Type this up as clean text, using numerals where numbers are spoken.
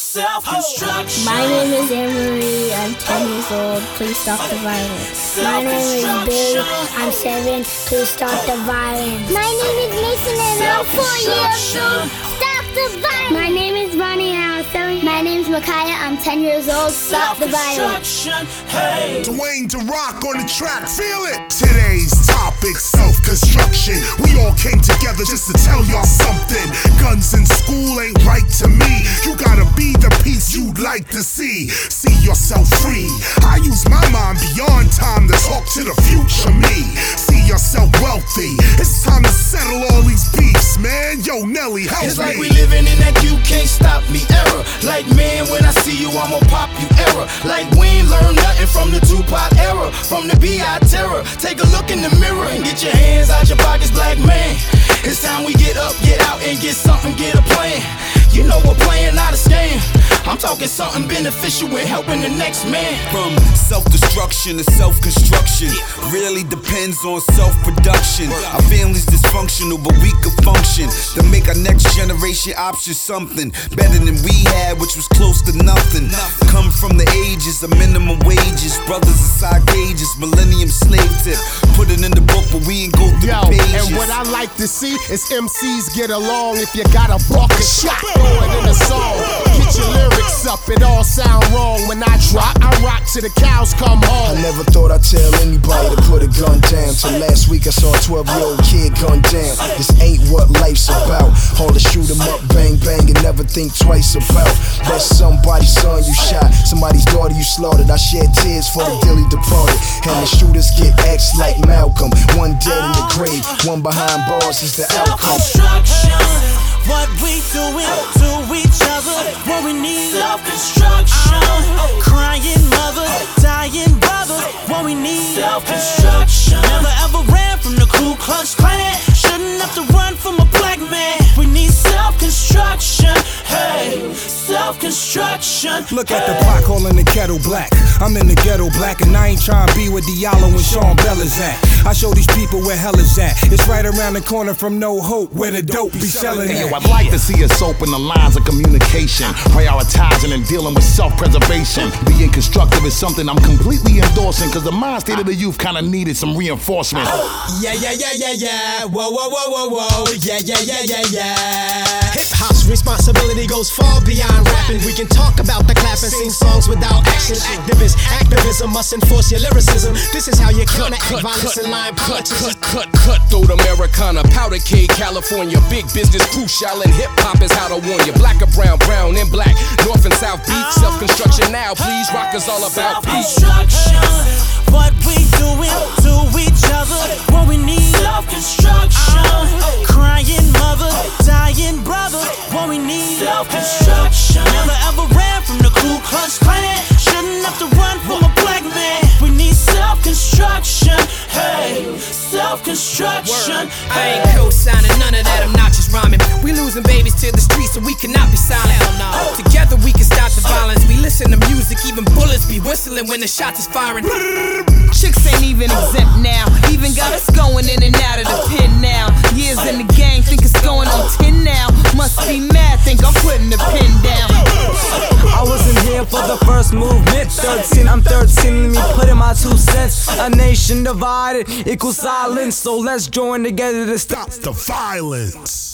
Self-construction. My name is Anne-Marie, I'm 10 years old, please stop the violence. My name is Billy, I'm 7, please stop the violence. My name is Mason and I'm 4 years old, stop the violence. My name is Ronnie and I'm 7. My name is Micaiah, I'm 10 years old, stop the violence. Hey. Dwayne the Rock on the track, feel it. Today's topic, self-construction. We all came together just to tell y'all something. Guns in school ain't right to me. You gotta be the peace you'd like to see. See yourself free. I use my mind beyond time to talk to the future me. See yourself wealthy. It's time to settle all these beefs, man. Yo, Nelly, help me. It's like we living in that you can't stop me era. Like, man, when I see you, I'ma pop you era. Like, we ain't learned nothing from the Tupac era, from the B.I. terror. Take a look in the mirror and get your hands out your pockets, black man. It's time we get up, get out, and get something, get a plan. You know we're playing, not a scam. I'm talking something beneficial and helping the next man. From self-destruction to self-construction, really depends on self-production. Our family's dysfunctional, but we could function to make our next generation option something better than we had, which was close to nothing. Come from the ages of minimum wages, brothers inside cages, millennium slave tip. Put it in the book, but we ain't go through the pages. And what I like to see is MCs get along. If you got a buck a shot, throw it in a song. Get your lyrics up, it all sound wrong. When I drop, I rock till the cows come home. I never thought I'd tell anybody to put a gun down. Till last week I saw a 12-year-old kid gunned down. This ain't what life's about. All the shoot 'em up, bang bang, and never think twice about. That's somebody's son you shot, somebody's daughter you slaughtered. I shed tears for the dearly departed, and the shooters get X like Malcolm. One dead in the grave, one behind bars is the outcome. What we doing to each other, what we need. Self-construction. Crying mothers, dying brothers, what we need. Self-construction. Never ever ran from the Ku Klux Klan. Shouldn't have to run from a black man. We need self-construction. Hey, self-construction. Look at the pot calling the kettle black. I'm in the ghetto black, and I ain't trying to be where Diallo and Sean Bell is at. I show these people where hell is at. It's right around the corner from No Hope, where the dope be selling at. I'd like to see us open the lines of communication, prioritizing and dealing with self-preservation. Being constructive is something I'm completely endorsing, cause the mind state of the youth kinda needed some reinforcement. Yeah, whoa, whoa, whoa, whoa, whoa, yeah. Hip-hop's responsibility goes far beyond rapping. We can talk about the clap and sing songs without action. Activism must enforce your lyricism. This is how you counteract violence and line politics. Cutthroat Americana, powder cake, California. Big business crucial and hip-hop is how to warn you. Black or brown, brown and black, north and south beat. Self-construction now, please, rock is all about peace. What we doing to each other, what we need. Self-construction. Crying mothers, dying brothers, what we need. Self-construction. Never ever ran from the Ku Klux Klan. Shouldn't have to run from a black man. We need self-construction. Hey, self-construction. I ain't co-signing none of that obnoxious rhyming. We losing babies to the streets, so we cannot be silent. Together we can stop the violence. We listen to music, even bullets be whistling when the shots is firing. Chicks ain't even exempt now. Even got us going in and out of the pen now. Years in the game, think it's going on 10 now. Must be mad, think I'm putting the pen down. I wasn't here for the first movement. 13, I'm 13, let me put in my 2 cents. A nation divided equals silence, so let's join together to stop the violence.